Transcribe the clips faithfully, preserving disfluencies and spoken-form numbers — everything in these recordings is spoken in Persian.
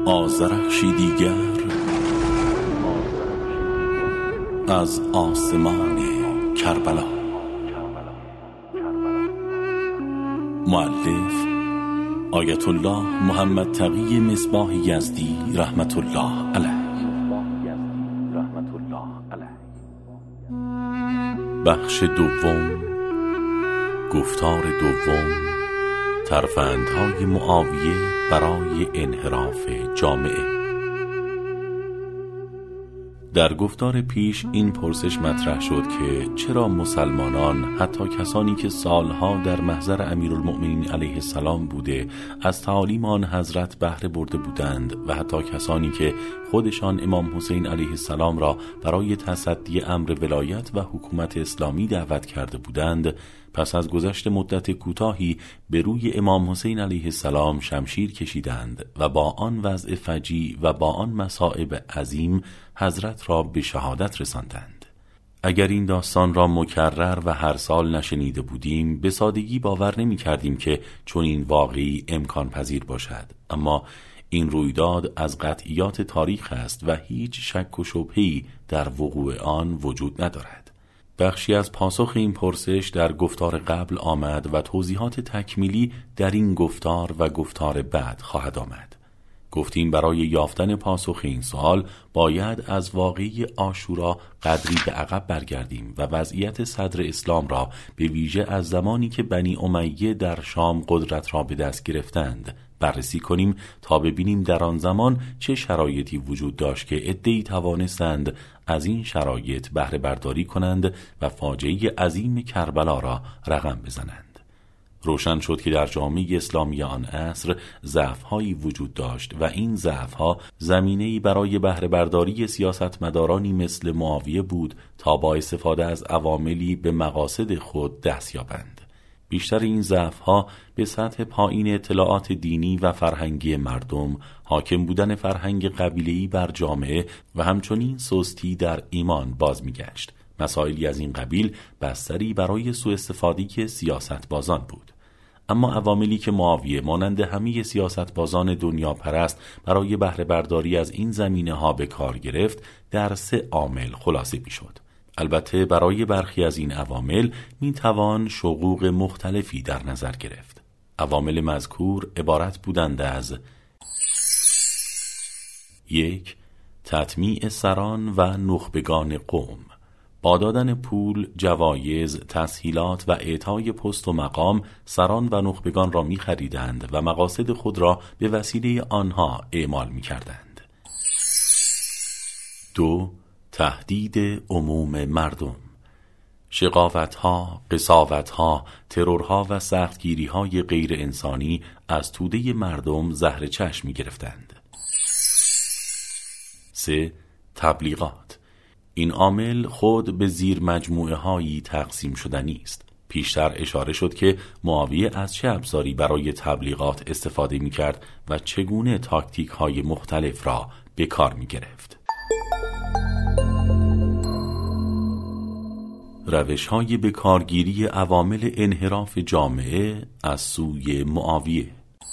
آذرخشی دیگر از آسمان کربلا. مؤلف آیت الله محمد تقی مصباح یزدی رحمت الله علیه. بخش دوم، گفتار دوم، ترفندهای معاویه برای انحراف جامعه. در گفتار پیش این پرسش مطرح شد که چرا مسلمانان، حتی کسانی که سالها در محضر امیرالمؤمنین علیه السلام بوده از تعالیم آن حضرت بهره برده بودند و حتی کسانی که خودشان امام حسین علیه السلام را برای تصدی امر ولایت و حکومت اسلامی دعوت کرده بودند، پس از گذشت مدت کوتاهی به روی امام حسین علیه السلام شمشیر کشیدند و با آن وضع فجیع و با آن مصائب عظیم حضرت را به شهادت رساندند. اگر این داستان را مکرر و هر سال نشنیده بودیم، به سادگی باور نمی کردیم که چون این واقعی امکان پذیر باشد، اما این رویداد از قطعیات تاریخ است و هیچ شک و شبهه‌ای در وقوع آن وجود ندارد. بخشی از پاسخ این پرسش در گفتار قبل آمد و توضیحات تکمیلی در این گفتار و گفتار بعد خواهد آمد. گفتیم برای یافتن پاسخ این سوال باید از واقعی عاشورا قدری به عقب برگردیم و وضعیت صدر اسلام را به ویژه از زمانی که بنی امیه در شام قدرت را به دست گرفتند بررسی کنیم تا ببینیم در آن زمان چه شرایطی وجود داشت که عده‌ای توانستند از این شرایط بهره برداری کنند و فاجعه عظیم کربلا را رقم بزنند. روشن شد که در جامعه اسلامی آن عصر ضعف‌هایی وجود داشت و این ضعف‌ها زمینه‌ای برای بهره برداری سیاستمدارانی مثل معاویه بود تا با استفاده از عواملی به مقاصد خود دست یابند. بیشتر این ضعف‌ها به سطح پایین اطلاعات دینی و فرهنگی مردم، حاکم بودن فرهنگ قبیله‌ای بر جامعه و همچنین سستی در ایمان باز می‌گشت. مسائلی از این قبیل بستری برای سوء استفاده سیاست‌بازان بود. اما عواملی که معاویه مانند همه سیاست‌بازان دنیا پرست برای بهره برداری از این زمینه‌ها به کار گرفت، در سه عامل خلاصه می‌شد. البته برای برخی از این عوامل میتوان شقوق مختلفی در نظر گرفت. عوامل مذکور عبارت بودند از: یک، تطمیع سران و نخبگان قوم، با دادن پول، جوایز، تسهیلات و اعطای پست و مقام سران و نخبگان را می خریدند و مقاصد خود را به وسیله آنها اعمال می کردند. دو، تهدید عموم مردم، شقاوتها، قساوتها، ترورها و سختگیریهای غیر انسانی از توده مردم زهر چشم می گرفتند. سه، تبلیغات. این عامل خود به زیر مجموعه هایی تقسیم شدنی است. پیشتر اشاره شد که معاویه از چه ابزاری برای تبلیغات استفاده می کرد و چگونه تاکتیک های مختلف را به کار می گرفت. روش های به کارگیری عوامل انحراف جامعه از سوی معاویه.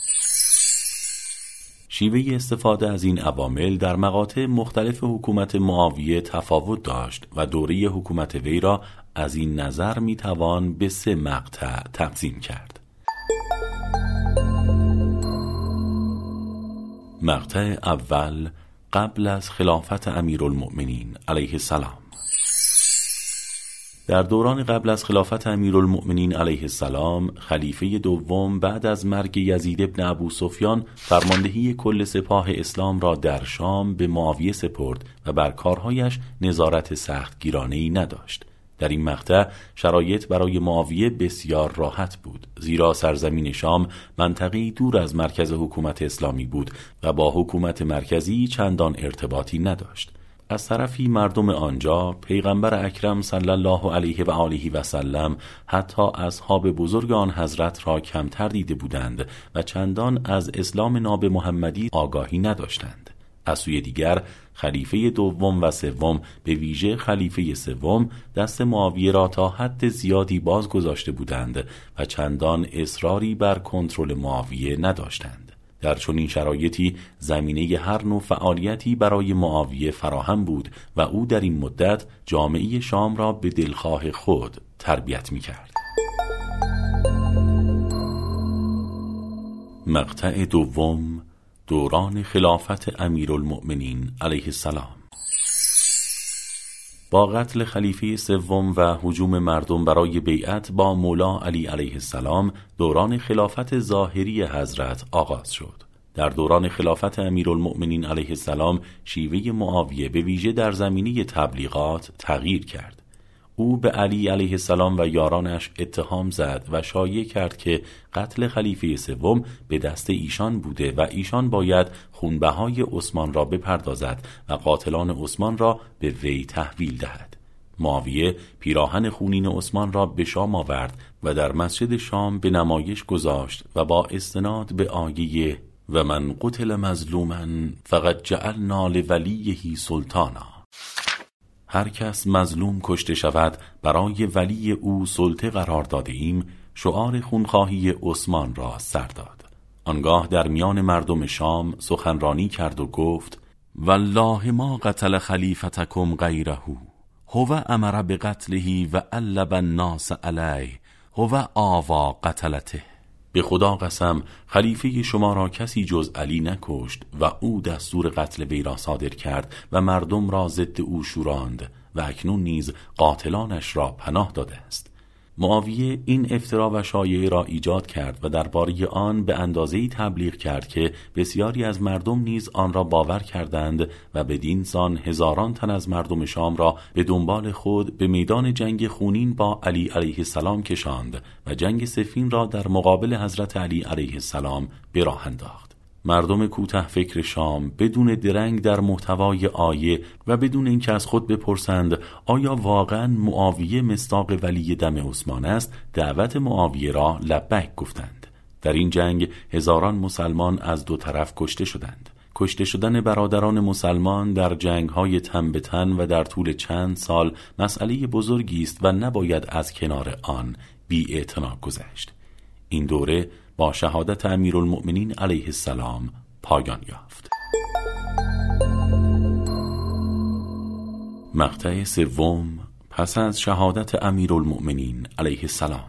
شیوه استفاده از این عوامل در مقاطع مختلف حکومت معاویه تفاوت داشت و دوره حکومت وی را از این نظر میتوان به سه مقطع تقسیم کرد. مقطع اول، قبل از خلافت امیرالمؤمنین علیه السلام. در دوران قبل از خلافت امیرالمؤمنین علیه السلام، خلیفه دوم بعد از مرگ یزید ابن ابو سفیان فرماندهی کل سپاه اسلام را در شام به معاویه سپرد و بر کارهایش نظارت سختگیرانه‌ای نداشت. در این مقطع شرایط برای معاویه بسیار راحت بود، زیرا سرزمین شام منطقه‌ای دور از مرکز حکومت اسلامی بود و با حکومت مرکزی چندان ارتباطی نداشت. از طرفی مردم آنجا پیغمبر اکرم صلی الله علیه و آله و سلم حتی اصحاب بزرگ آن حضرت را کمتر دیده بودند و چندان از اسلام ناب محمدی آگاهی نداشتند. از سوی دیگر خلیفه دوم و سوم، به ویژه خلیفه سوم، دست معاویه را تا حد زیادی باز گذاشته بودند و چندان اصراری بر کنترل معاویه نداشتند. در چنین شرایطی زمینه هر نوع فعالیتی برای معاویه فراهم بود و او در این مدت جامعه شام را به دلخواه خود تربیت می‌کرد. مقطع دوم، دوران خلافت امیرالمؤمنین علیه السلام. با قتل خلیفه سوم و هجوم مردم برای بیعت با مولا علی علیه السلام، دوران خلافت ظاهری حضرت آغاز شد. در دوران خلافت امیرالمؤمنین علیه السلام شیوه معاویه به ویژه در زمینه تبلیغات تغییر کرد. او به علی علیه السلام و یارانش اتهام زد و شایع کرد که قتل خلیفه سوم به دست ایشان بوده و ایشان باید خونبهای عثمان را بپردازد و قاتلان عثمان را به وی تحویل دهد. معاویه پیراهن خونین عثمان را به شام آورد و در مسجد شام به نمایش گذاشت و با استناد به آیه و من قتل مظلوما فقد جعلنا لولیه سلطانا، هر کس مظلوم کشته شود برای ولی او سلطه قرار داده ایم، شعار خونخواهی عثمان را سر داد. آنگاه در میان مردم شام سخنرانی کرد و گفت والله ما قتل خلیفتکم غیره، هو امر بقتله و علب الناس علیه، هو آوا قتلته. به خدا قسم خلیفه شما را کسی جز علی نکشت و او دستور قتل وی را صادر کرد و مردم را ضد او شوراند و اکنون نیز قاتلانش را پناه داده است. معاویه این افترا و شایعه را ایجاد کرد و درباره آن به اندازه‌ای تبلیغ کرد که بسیاری از مردم نیز آن را باور کردند و بدین سان هزاران تن از مردم شام را به دنبال خود به میدان جنگ خونین با علی علیه السلام کشاند و جنگ صفین را در مقابل حضرت علی علیه السلام به راه انداخت. مردم کوته فکر شام بدون درنگ در محتوای آیه و بدون اینکه از خود بپرسند آیا واقعا معاویه مصداق ولی دم عثمان است، دعوت معاویه را لبیک گفتند. در این جنگ هزاران مسلمان از دو طرف کشته شدند. کشته شدن برادران مسلمان در جنگ‌های تن به تن و در طول چند سال مسئله بزرگی است و نباید از کنار آن بی‌اعتنا گذشت. این دوره با شهادت امیرالمؤمنین علیه السلام پایان یافت. مقطع سوم، پس از شهادت امیرالمؤمنین علیه السلام.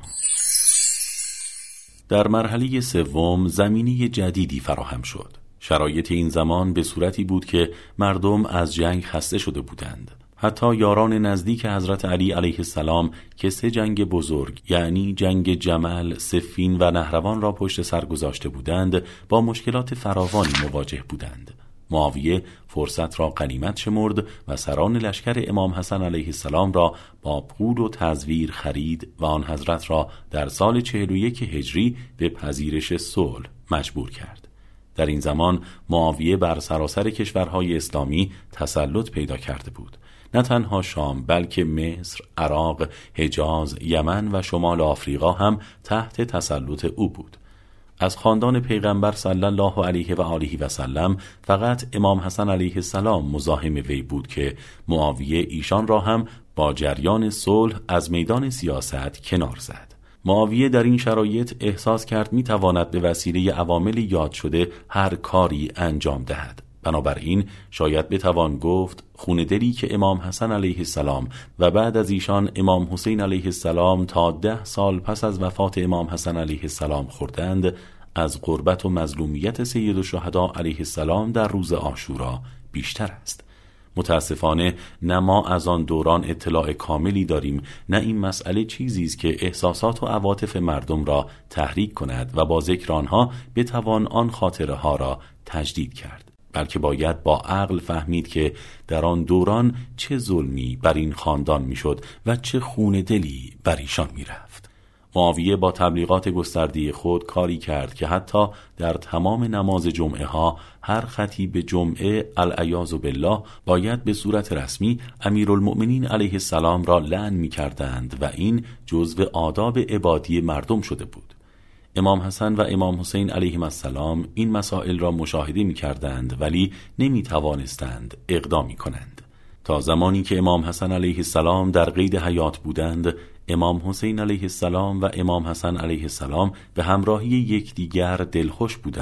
در مرحله سوم زمینه جدیدی فراهم شد. شرایط این زمان به صورتی بود که مردم از جنگ خسته شده بودند. حتی یاران نزدیک حضرت علی علیه السلام که سه جنگ بزرگ یعنی جنگ جمل، صفین و نهروان را پشت سر گذاشته بودند با مشکلات فراوانی مواجه بودند. معاویه فرصت را غنیمت شمرد و سران لشکر امام حسن علیه السلام را با پول و تزویر خرید و آن حضرت را در سال چهل و یک هجری به پذیرش صلح مجبور کرد. در این زمان معاویه بر سراسر کشورهای اسلامی تسلط پیدا کرده بود. نه تنها شام بلکه مصر، عراق، حجاز، یمن و شمال آفریقا هم تحت تسلط او بود. از خاندان پیغمبر صلی الله علیه و آله و سلم فقط امام حسن علیه السلام مزاحم وی بود که معاویه ایشان را هم با جریان صلح از میدان سیاست کنار زد. معاویه در این شرایط احساس کرد می تواند به وسیله عوامل یاد شده هر کاری انجام دهد. بنابراین شاید بتوان گفت خون دلی که امام حسن علیه السلام و بعد از ایشان امام حسین علیه السلام تا ده سال پس از وفات امام حسن علیه السلام خوردند، از غربت و مظلومیت سید الشهدا علیه السلام در روز عاشورا بیشتر است. متاسفانه نه ما از آن دوران اطلاع کاملی داریم، نه این مسئله چیزی است که احساسات و عواطف مردم را تحریک کند و با ذکر آنها بتوان آن خاطره ها را تجدید کرد. بلکه باید با عقل فهمید که در آن دوران چه ظلمی بر این خاندان میشد و چه خون دلی بر ایشان میرفت. معاویه با تبلیغات گسترده خود کاری کرد که حتی در تمام نماز جمعه ها هر خطیب جمعه العیاذ بالله باید به صورت رسمی امیرالمؤمنین علیه السلام را لعن می‌کردند و این جزو آداب عبادی مردم شده بود. امام حسن و امام حسین علیهم السلام این مسائل را مشاهده می‌کردند ولی نمی‌توانستند اقدامی کنند. تا زمانی که امام حسن علیه السلام در قید حیات بودند، امام حسین علیه السلام و امام حسن علیه السلام به همراهی یکدیگر دلخوش بودند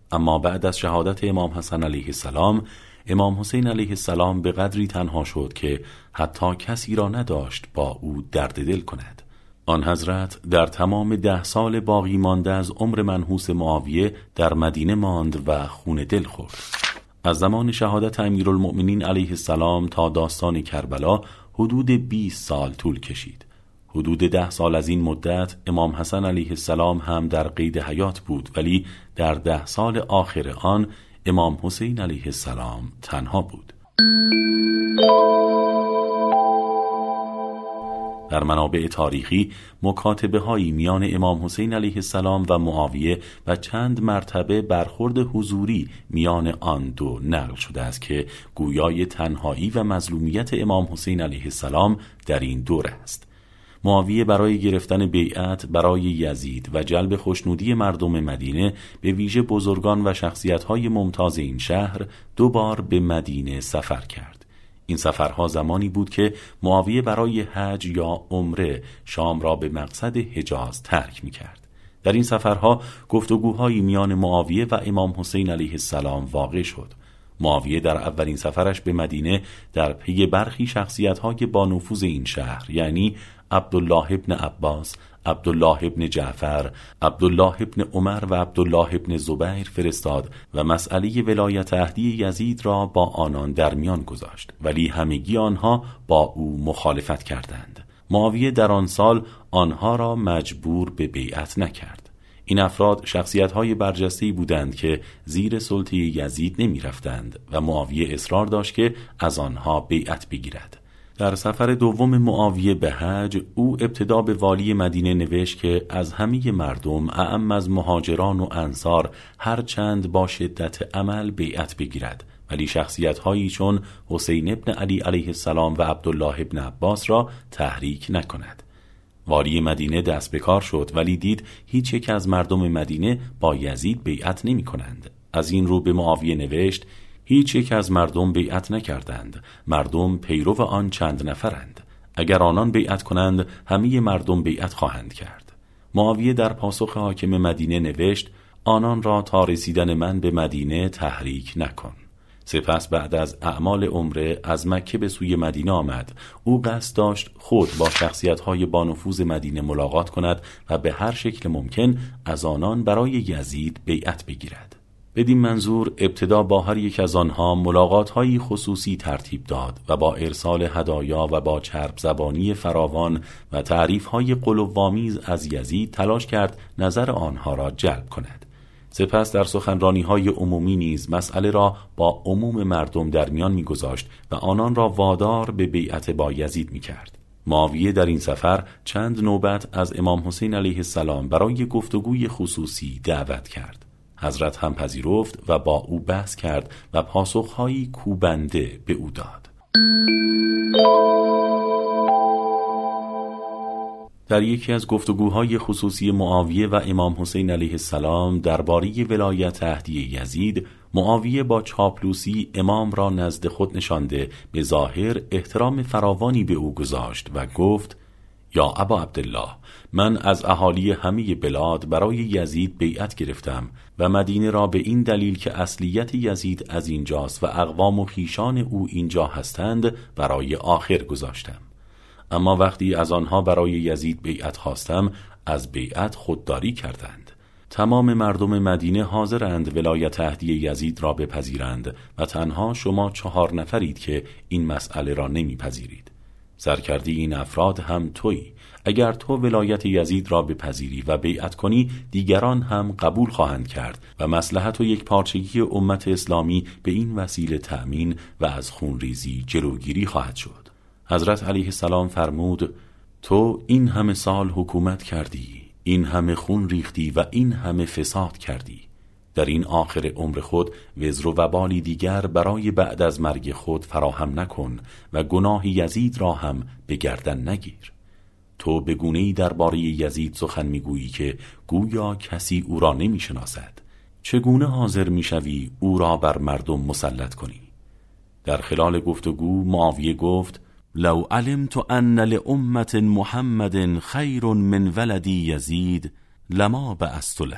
اما بعد از شهادت امام حسن علیه السلام، امام حسین علیه السلام به قدری تنها شد که حتی کسی را نداشت با او درد دل کند. آن حضرت در تمام ده سال باقی مانده از عمر منحوس معاویه در مدینه ماند و خون دل خورد. از زمان شهادت امیرالمؤمنین علیه السلام تا داستان کربلا حدود بیست سال طول کشید. حدود ده سال از این مدت امام حسن علیه السلام هم در قید حیات بود، ولی در ده سال آخر آن امام حسین علیه السلام تنها بود. در منابع تاریخی مکاتبه هایی میان امام حسین علیه السلام و معاویه و چند مرتبه برخورد حضوری میان آن دو نقل شده است که گویای تنهایی و مظلومیت امام حسین علیه السلام در این دوره است. معاویه برای گرفتن بیعت برای یزید و جلب خوشنودی مردم مدینه، به ویژه بزرگان و شخصیت‌های ممتاز این شهر، دو بار به مدینه سفر کرد. این سفرها زمانی بود که معاویه برای حج یا عمره شام را به مقصد حجاز ترک می‌کرد. در این سفرها گفتگوهایی میان معاویه و امام حسین علیه السلام واقع شد. معاویه در اولین سفرش به مدینه در پی برخی شخصیت‌های با نفوذ این شهر، یعنی عبدالله ابن عباس، عبدالله ابن جعفر، عبدالله ابن عمر و عبدالله ابن زبیر فرستاد و مسئله ولایت عهدی یزید را با آنان در میان گذاشت، ولی همگی آنها با او مخالفت کردند. معاویه در آن سال آنها را مجبور به بیعت نکرد. این افراد شخصیت‌های برجسته‌ای بودند که زیر سلطه یزید نمی رفتند و معاویه اصرار داشت که از آنها بیعت بگیرد. در سفر دوم معاویه به حج، او ابتدا به والی مدینه نوشت که از همه مردم، اعم از مهاجران و انصار، هر چند با شدت عمل بیعت بگیرد، ولی شخصیت‌هایی چون حسین ابن علی علیه السلام و عبدالله ابن عباس را تحریک نکند. والی مدینه دست به کار شد، ولی دید هیچ یک از مردم مدینه با یزید بیعت نمی کنند. از این رو به معاویه نوشت: هیچ یک از مردم بیعت نکردند، مردم پیرو آن چند نفرند، اگر آنان بیعت کنند همه مردم بیعت خواهند کرد. معاویه در پاسخ حاکم مدینه نوشت: آنان را تا رسیدن من به مدینه تحریک نکن. سپس بعد از اعمال عمره از مکه به سوی مدینه آمد. او قصد داشت خود با شخصیت‌های با نفوذ مدینه ملاقات کند و به هر شکل ممکن از آنان برای یزید بیعت بگیرد. بدین منظور ابتدا با هر یک از آنها ملاقات‌های خصوصی ترتیب داد و با ارسال هدایا و با چرب زبانی فراوان و تعریف‌های غلوآمیز از یزید تلاش کرد نظر آنها را جلب کند. سپس در سخنرانی‌های عمومی نیز مسئله را با عموم مردم در میان می‌گذاشت و آنان را وادار به بیعت با یزید می‌کرد. معاویه در این سفر چند نوبت از امام حسین علیه السلام برای گفتگوی خصوصی دعوت کرد. حضرت هم پذیرفت و با او بحث کرد و پاسخ‌هایی کوبنده به او داد. در یکی از گفتگوهای خصوصی معاویه و امام حسین علیه السلام درباره ولایت عهدی یزید، معاویه با چاپلوسی امام را نزد خود نشانده به ظاهر احترام فراوانی به او گذاشت و گفت: یا ابا عبدالله، من از اهالی همه بلاد برای یزید بیعت گرفتم و مدینه را به این دلیل که اصلیت یزید از اینجاست و اقوام و خویشان او اینجا هستند برای آخر گذاشتم. اما وقتی از آنها برای یزید بیعت خواستم، از بیعت خودداری کردند. تمام مردم مدینه حاضرند ولایت عهدی یزید را بپذیرند و تنها شما چهار نفرید که این مسئله را نمیپذیرید. سرکردی این افراد هم تویی. اگر تو ولایت یزید را بپذیری و بیعت کنی، دیگران هم قبول خواهند کرد و مصلحت و یک پارچگی امت اسلامی به این وسیله تأمین و از خونریزی جلوگیری خواهد شد. حضرت علیه السلام فرمود: تو این همه سال حکومت کردی، این همه خون ریختی و این همه فساد کردی. در این آخر عمر خود وزر و وبالی دیگر برای بعد از مرگ خود فراهم نکن و گناه یزید را هم به گردن نگیر. تو به گونه‌ای درباره یزید سخن میگویی که گویا کسی او را نمیشناسد. چگونه حاضر میشوی او را بر مردم مسلط کنی؟ در خلال گفتگو معاویه گفت: لو علمت ان لامة محمد خیر من ولدی یزید لما بعثت له.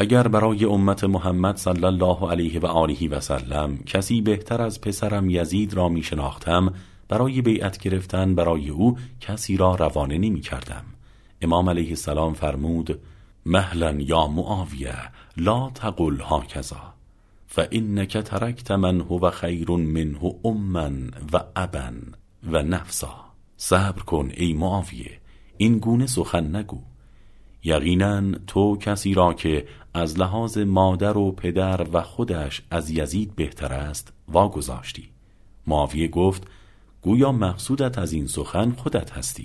اگر برای امت محمد صلی الله علیه و آله و سلم کسی بهتر از پسرم یزید را می شناختم، برای بیعت گرفتن برای او کسی را روانه نمی کردم. امام علیه السلام فرمود: مهلا یا معاویه لا تقل هکذا فانک ترکت من هو خیر منه اما و ابا و نفسا. صبر کن ای معاویه، این گونه سخن نگو. یقینا تو کسی را که از لحاظ مادر و پدر و خودش از یزید بهتر است واگذاشتی. معاویه گفت: گویا مقصودت از این سخن خودت هستی؟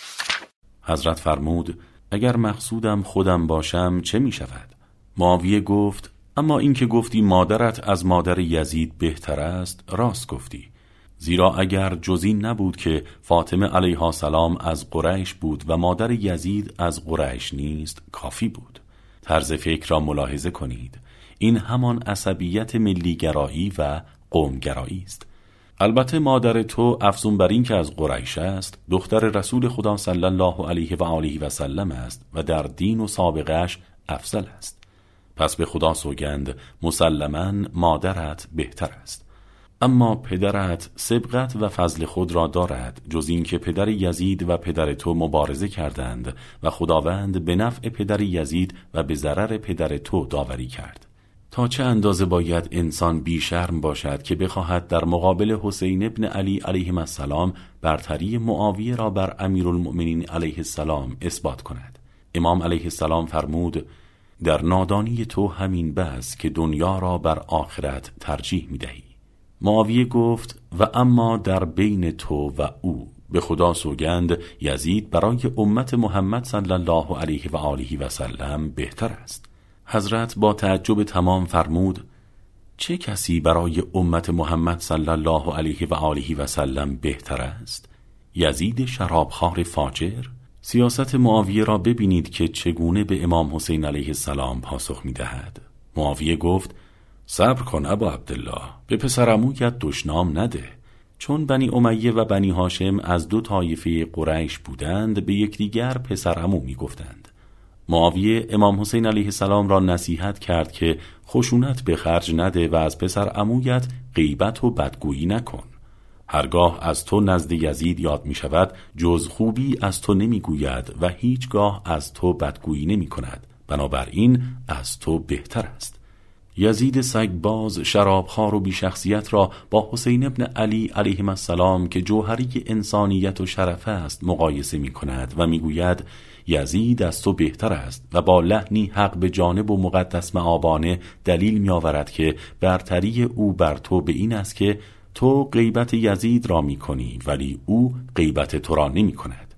حضرت فرمود: اگر مقصودم خودم باشم چه می شود؟ معاویه گفت: اما این که گفتی مادرت از مادر یزید بهتر است، راست گفتی. زیرا اگر جز این نبود که فاطمه علیها السلام از قریش بود و مادر یزید از قریش نیست، کافی بود. طرز فکر را ملاحظه کنید. این همان عصبیت ملیگرایی و قومگرایی است. البته مادر تو افزون بر این که از قریش است، دختر رسول خدا صلی الله علیه و آله و سلم است و در دین و سابقهش افضل است. پس به خدا سوگند مسلماً مادرت بهتر است. اما پدرت سبقت و فضل خود را دارد، جز این که پدر یزید و پدر تو مبارزه کردند و خداوند به نفع پدر یزید و به ضرر پدر تو داوری کرد. تا چه اندازه باید انسان بی شرم باشد که بخواهد در مقابل حسین ابن علی علیه السلام برتری معاویه را بر امیرالمؤمنین علیه السلام اثبات کند. امام علیه السلام فرمود: در نادانی تو همین بس که دنیا را بر آخرت ترجیح می دهی. معاویه گفت: و اما در بین تو و او به خدا سوگند یزید برای امت محمد صلی الله علیه و آله و سلم بهتر است. حضرت با تعجب تمام فرمود: چه کسی برای امت محمد صلی الله علیه و آله و سلم بهتر است؟ یزید شرابخوار فاجر؟ سیاست معاویه را ببینید که چگونه به امام حسین علیه السلام پاسخ می دهد. معاویه گفت: صبر کن ابا عبدالله، به پسرعمویت دشنام نده. چون بنی امیه و بنی هاشم از دو طایفه قریش بودند، به یکدیگر پسرعمو می گفتند. معاویه امام حسین علیه السلام را نصیحت کرد که خشونت به خرج نده و از پسرعمویت غیبت و بدگویی نکن. هرگاه از تو نزد یزید یاد می شود، جز خوبی از تو نمی گوید و هیچگاه از تو بدگویی نمی کند. بنابراین از تو بهتر است. یزید سگباز شرابخوار و بیشخصیت را با حسین ابن علی علیه السلام که جوهری انسانیت و شرف است مقایسه می کند و می گوید یزید از تو بهتر است و با لحنی حق به جانب و مقدس معابانه دلیل می آورد که برتری او بر تو به این است که تو غیبت یزید را می کنی ولی او غیبت تو را نمی کند.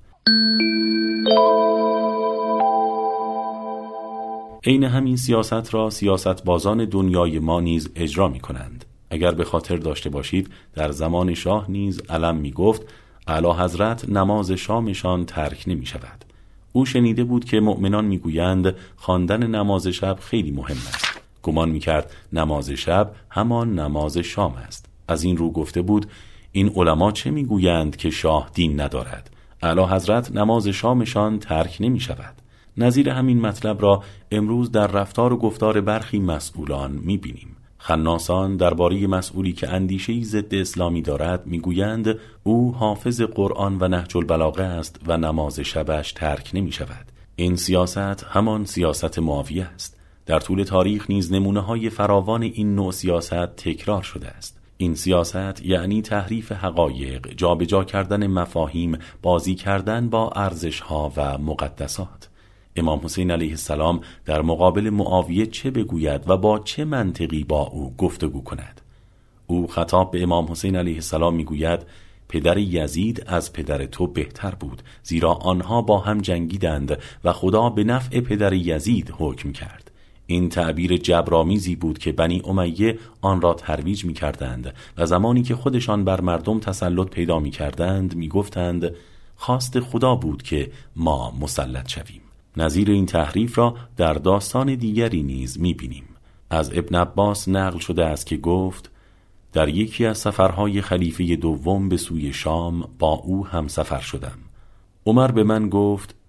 عین همین سیاست را سیاست بازان دنیای ما نیز اجرا می کنند. اگر به خاطر داشته باشید در زمان شاه نیز علم می گفت اعلی حضرت نماز شامشان ترک نمی شود. او شنیده بود که مؤمنان می گویند خواندن نماز شب خیلی مهم است. گمان می کرد نماز شب همان نماز شام است. از این رو گفته بود این علما چه می گویند که شاه دین ندارد؟ اعلی حضرت نماز شامشان ترک نمی شود. نظیر همین مطلب را امروز در رفتار و گفتار برخی مسئولان می‌بینیم. خناسان درباره مسئولی که اندیشه‌ای ضد اسلامی دارد میگویند او حافظ قرآن و نهج البلاغه است و نماز شبش ترک نمی‌شود. این سیاست همان سیاست معاویه است. در طول تاریخ نیز نمونه‌های فراوان این نوع سیاست تکرار شده است. این سیاست یعنی تحریف حقایق، جابجا کردن مفاهیم، بازی کردن با ارزش‌ها و مقدسات. امام حسین علیه السلام در مقابل معاویه چه بگوید و با چه منطقی با او گفتگو کند؟ او خطاب به امام حسین علیه السلام میگوید پدر یزید از پدر تو بهتر بود، زیرا آنها با هم جنگیدند و خدا به نفع پدر یزید حکم کرد. این تعبیر جبرآمیزی بود که بنی امیه آن را ترویج میکردند و زمانی که خودشان بر مردم تسلط پیدا میکردند میگفتند خواست خدا بود که ما مسلط شویم. نظیر این تحریف را در داستان دیگری نیز می‌بینیم. از ابن عباس نقل شده است که گفت در یکی از سفرهای خلیفه دوم به سوی شام با او هم سفر شدم. عمر به من گفت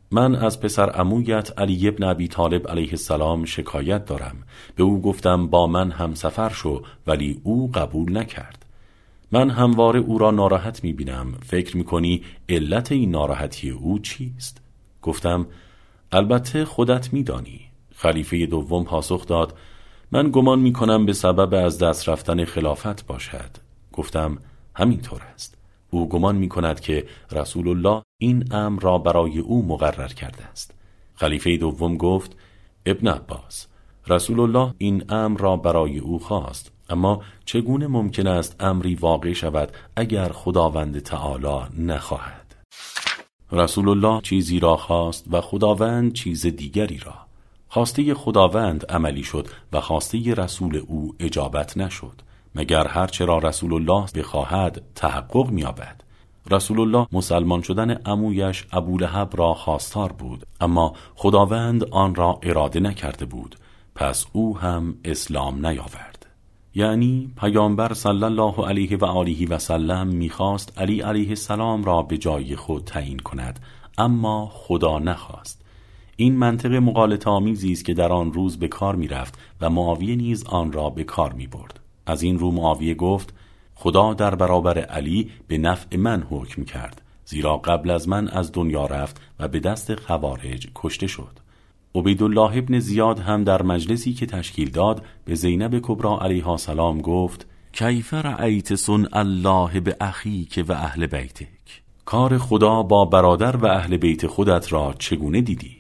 من از پسر عمویت علی ابن ابی طالب علیه السلام شکایت دارم. به او گفتم با من هم سفر شو، ولی او قبول نکرد. من همواره او را ناراحت می بینم. فکر می کنی علت این ناراحتی او چیست؟ گفتم البته خودت می دانی. خلیفه دوم پاسخ داد من گمان می کنم به سبب از دست رفتن خلافت باشد. گفتم همینطور است. او گمان می کند که رسول الله این امر را برای او مقرر کرده است. خلیفه دوم گفت ابن عباس، رسول الله این امر را برای او خواست، اما چگونه ممکن است امری واقع شود اگر خداوند تعالی نخواهد؟ رسول الله چیزی را خواست و خداوند چیز دیگری را. خواسته خداوند عملی شد و خواسته رسول او اجابت نشد، مگر هرچه را رسول الله بخواهد تحقق می‌یابد. رسول الله مسلمان شدن عمویش ابولهب را خواستار بود، اما خداوند آن را اراده نکرده بود، پس او هم اسلام نیاورد. یعنی پیامبر صلی الله علیه و آله و سلم می‌خواست علی علیه السلام را به جای خود تعیین کند، اما خدا نخواست. این منطق مغالطه آمیزی است که در آن روز به کار می‌رفت و معاویه نیز آن را به کار می‌برد. از این رو معاویه گفت خدا در برابر علی به نفع من حکم کرد، زیرا قبل از من از دنیا رفت و به دست خوارج کشته شد. عبیدالله ابن زیاد هم در مجلسی که تشکیل داد به زینب کبری علیها السلام گفت کیف رأیت صنع الله به اخیک و اهل بیتک؟ کار خدا با برادر و اهل بیت خودت را چگونه دیدی؟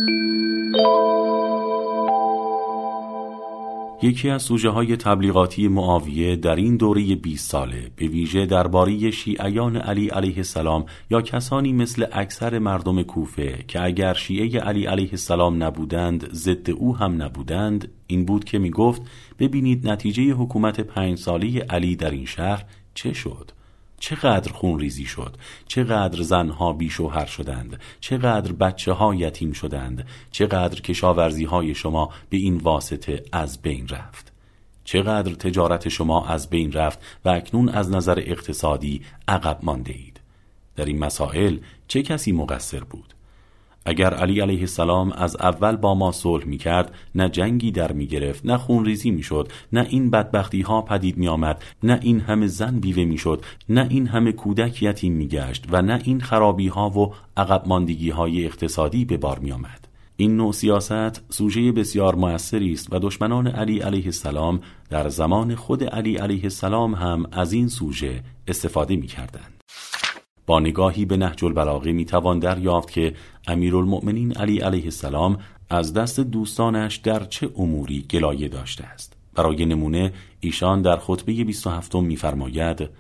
یکی از سوژه های تبلیغاتی معاویه در این دوره بیست ساله به ویژه درباره شیعیان علی علیه السلام یا کسانی مثل اکثر مردم کوفه که اگر شیعه علی علیه السلام نبودند ضد او هم نبودند این بود که می گفت ببینید نتیجه حکومت پنج ساله علی در این شهر چه شد؟ چقدر خون ریزی شد، چقدر زنها بی شوهر شدند، چقدر بچه ها یتیم شدند، چقدر کشاورزی های شما به این واسطه از بین رفت، چقدر تجارت شما از بین رفت و اکنون از نظر اقتصادی عقب مانده اید. در این مسائل چه کسی مقصر بود؟ اگر علی علیه السلام از اول با ما صلح می کرد نه جنگی در می گرفت، نه خونریزی می شد، نه این بدبختی ها پدید می آمد، نه این همه زن بیوه می شد، نه این همه کودک یتیم می گشت و نه این خرابی ها و عقب ماندگی های اقتصادی به بار می آمد. این نوع سیاست سوژه بسیار مؤثری است و دشمنان علی علیه السلام در زمان خود علی علیه السلام هم از این سوژه استفاده می کردند. با نگاهی به نهج البلاغه می توان دریافت که امیرالمؤمنین علی علیه السلام از دست دوستانش در چه اموری گلایه داشته است. برای نمونه ایشان در خطبه بیست و هفتم می فرماید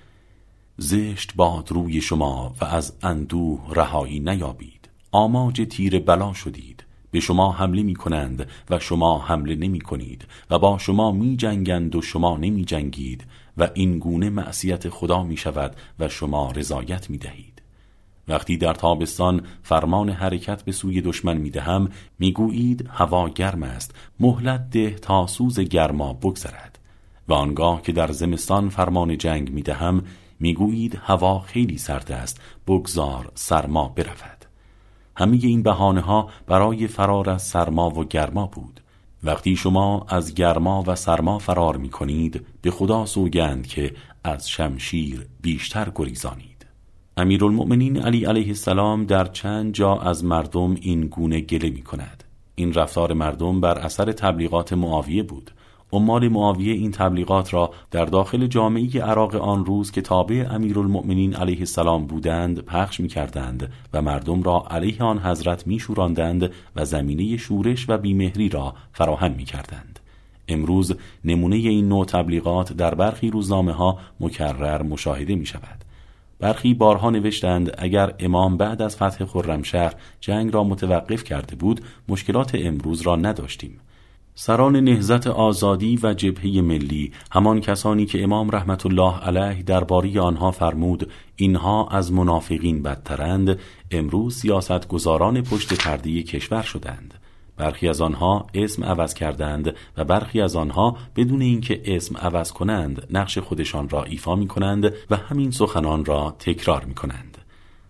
زشت باد روی شما و از اندوه رهایی نیابید، آماج تیر بلا شدید، به شما حمله می کنند و شما حمله نمی کنید و با شما می جنگند و شما نمی جنگید و این گونه معصیت خدا می شود و شما رضایت می دهید. وقتی در تابستان فرمان حرکت به سوی دشمن می دهم می گویید هوا گرم است، مهلت ده تا سوز گرما بگذرد، و آنگاه که در زمستان فرمان جنگ می دهم می گویید هوا خیلی سرد است، بگذار سرما برود. همه این بهانه ها برای فرار از سرما و گرما بود. وقتی شما از گرما و سرما فرار می کنید به خدا سوگند که از شمشیر بیشتر گریزانید. امیرالمؤمنین علی علیه السلام در چند جا از مردم این گونه گله می کند. این رفتار مردم بر اثر تبلیغات معاویه بود. عمال معاویه این تبلیغات را در داخل جامعه عراق آن روز که تابع امیرالمؤمنین علیه السلام بودند پخش می کردند و مردم را علیه آن حضرت می شوراندند و زمینه شورش و بیمهری را فراهم می کردند. امروز نمونه این نوع تبلیغات در برخی روزنامه ها مکرر مشاهده می شود. برخی بارها نوشتند اگر امام بعد از فتح خرمشهر جنگ را متوقف کرده بود مشکلات امروز را نداشتیم. سران نهضت آزادی و جبهه ملی، همان کسانی که امام رحمت الله علیه درباره آنها فرمود اینها از منافقین بدترند، امروز سیاستگزاران پشت پرده کشور شدند. برخی از آنها اسم عوض کردند و برخی از آنها بدون اینکه اسم عوض کنند نقش خودشان را ایفا می کنند و همین سخنان را تکرار می کنند.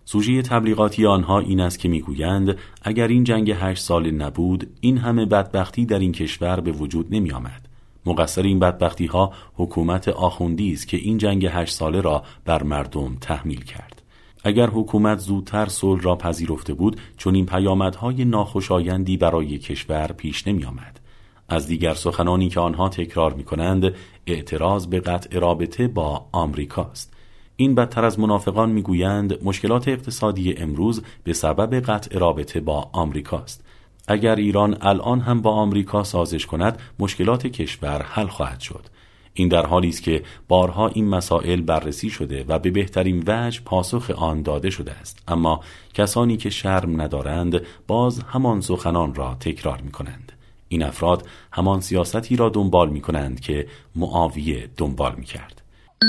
سوژه تبلیغاتی آنها این است که میگویند اگر این جنگ هشت ساله نبود این همه بدبختی در این کشور به وجود نمی آمد. مقصر این بدبختی ها حکومت آخوندی است که این جنگ هشت ساله را بر مردم تحمیل کرد. اگر حکومت زودتر صلح را پذیرفته بود چون این پیامدهای ناخوشایندی برای کشور پیش نمی آمد. از دیگر سخنانی که آنها تکرار می کنند اعتراض به قطع رابطه با آمریکاست. این بدتر از منافقان میگویند مشکلات اقتصادی امروز به سبب قطع رابطه با آمریکاست. اگر ایران الان هم با آمریکا سازش کند مشکلات کشور حل خواهد شد. این در حالی است که بارها این مسائل بررسی شده و به بهترین وجه پاسخ آن داده شده است، اما کسانی که شرم ندارند باز همان سخنان را تکرار می کنند. این افراد همان سیاستی را دنبال می کنند که معاویه دنبال می کرد.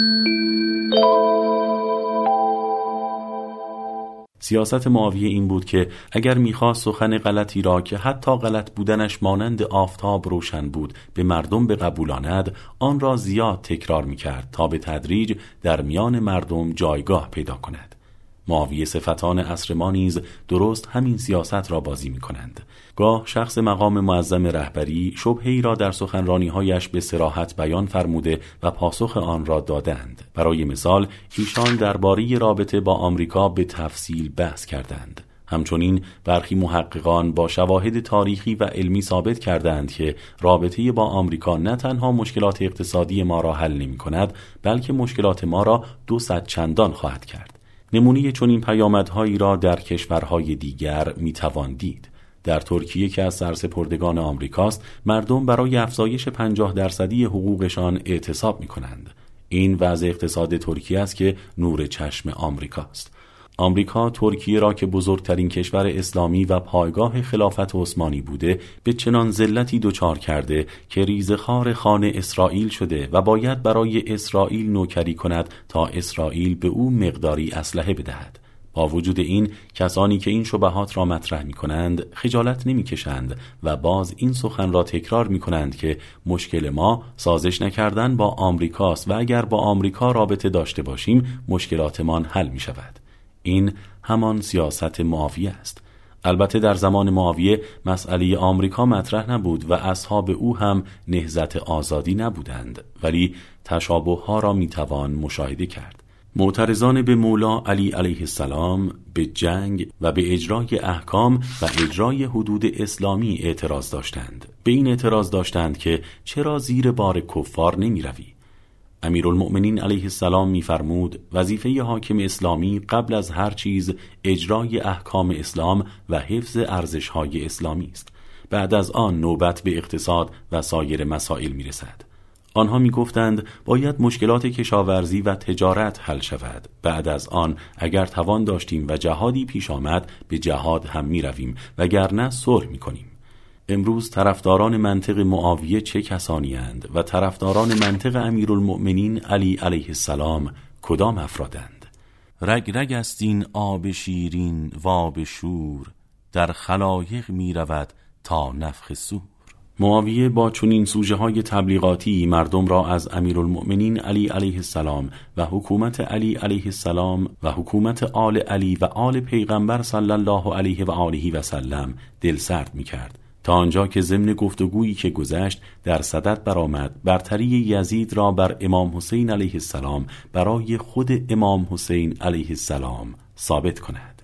سیاست معاویه این بود که اگر میخواست سخن غلطی را که حتی غلط بودنش مانند آفتاب روشن بود به مردم بقبولاند، آن را زیاد تکرار میکرد تا به تدریج در میان مردم جایگاه پیدا کند. معاویه صفتان عصر ما نیز درست همین سیاست را بازی میکنند. گاه شخص مقام معظم رهبری شبهه‌ای را در سخنرانی‌هایش به صراحت بیان فرموده و پاسخ آن را دادند. برای مثال ایشان درباره رابطه با آمریکا به تفصیل بحث کردند. همچنین برخی محققان با شواهد تاریخی و علمی ثابت کردند که رابطه با آمریکا نه تنها مشکلات اقتصادی ما را حل نمی‌کند، بلکه مشکلات ما را دو صد چندان خواهد کرد. نمونه چنین پیامدهایی را در کشورهای دیگر میتوان دید. در ترکیه که از سرسپردگان آمریکاست، مردم برای افزایش پنجاه درصدی حقوقشان اعتصاب میکنند. این وضع اقتصاد ترکیه است که نور چشم آمریکاست. آمریکا ترکیه را که بزرگترین کشور اسلامی و پایگاه خلافت عثمانی بوده به چنان ذلتی دچار کرده که ریزخوار خان اسرائیل شده و باید برای اسرائیل نوکری کند تا اسرائیل به او مقداری اسلحه بدهد. با وجود این کسانی که این شبهات را مطرح می کنند خجالت نمی کشند و باز این سخن را تکرار می کنند که مشکل ما سازش نکردن با آمریکاست و اگر با آمریکا رابطه داشته باشیم مشکلاتمان حل می شود. این همان سیاست معاویه است. البته در زمان معاویه مسئله آمریکا مطرح نبود و اصحاب او هم نهضت آزادی نبودند، ولی تشابه ها را می توان مشاهده کرد. معترضان به مولا علی علیه السلام به جنگ و به اجرای احکام و اجرای حدود اسلامی اعتراض داشتند. به این اعتراض داشتند که چرا زیر بار کفار نمی روی؟ امیرالمؤمنین علیه السلام می‌فرمود وظیفه حاکم اسلامی قبل از هر چیز اجرای احکام اسلام و حفظ ارزش‌های اسلامی است. بعد از آن نوبت به اقتصاد و سایر مسائل می‌رسد. آنها می‌گفتند باید مشکلات کشاورزی و تجارت حل شود. بعد از آن اگر توان داشتیم و جهادی پیش آمد به جهاد هم می‌رویم وگرنه صلح می‌کنیم. امروز طرفداران منطق معاویه چه کسانی اند و طرفداران منطق امیرالمؤمنین علی علیه السلام کدام افرادند؟ رگ رگ است این آب شیرین و آب شور، در خلایق می رود تا نفخ صور. معاویه با چنین سوژه های تبلیغاتی مردم را از امیرالمؤمنین علی علیه السلام و حکومت علی علیه السلام و حکومت آل علی و آل پیغمبر صلی الله علیه و آله و سلم دل سرد می کرد، تا آنجا که ضمن گفتگویی که گذشت در صدد برآمد برتری یزید را بر امام حسین علیه السلام برای خود امام حسین علیه السلام ثابت کند.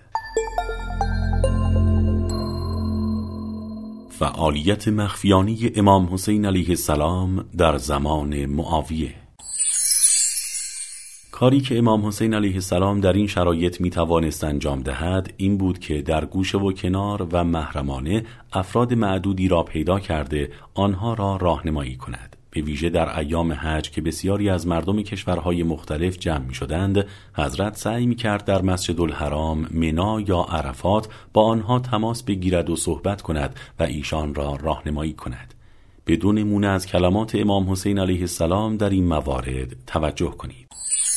فعالیت مخفیانه امام حسین علیه السلام در زمان معاویه. کاری که امام حسین علیه السلام در این شرایط می توانست انجام دهد این بود که در گوشه و کنار و محرمانه افراد معدودی را پیدا کرده آنها را راهنمایی کند. به ویژه در ایام حج که بسیاری از مردم کشورهای مختلف جمع می شدند، حضرت سعی می کرد در مسجد الحرام، منا یا عرفات با آنها تماس بگیرد و صحبت کند و ایشان را راهنمایی کند. بدون نمونه از کلمات امام حسین علیه السلام در این موارد توجه کنید.